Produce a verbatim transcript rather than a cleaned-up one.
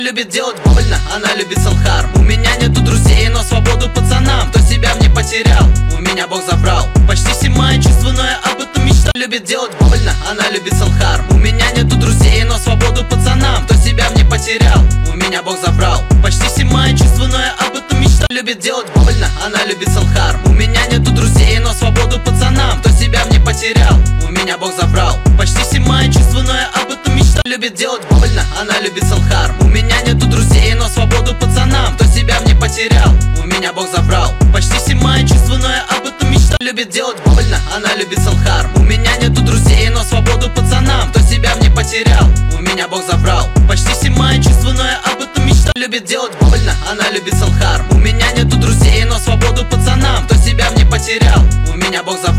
Любит делать больно, она любит салхар. У меня нету друзей, но свободу пацанам. Кто себя в ней потерял, у меня Бог забрал. Почти все мои чувства, но я об этом мечтал. Любит делать больно, она любит салхар. У меня нету друзей, но свободу пацанам. Кто себя в ней потерял, у меня Бог забрал. Почти все мои чувства, но я об этом мечтал. Любит делать больно, она любит салхар. У меня нету друзей, но свободу пацанам. Кто себя в ней потерял, у меня Бог забрал. Почти все мои чувства, но я об этом мечтал. Любит делать больно, она любит салхар. У меня нету друзей, но свободу пацанам. Кто себя в ней потерял, у меня Бог забрал. Почти все мои чувства, но я об этом мечтал. Любит делать больно, она любит салхар. У меня нету друзей, но свободу пацанам. Кто себя в ней потерял, у меня Бог забрал. Почти все мои чувства, но я об этом мечтал. Любит делать больно, она любит салхар. У меня нету друзей, но свободу пацанам. Кто себя в ней потерял, у меня Бог забрал.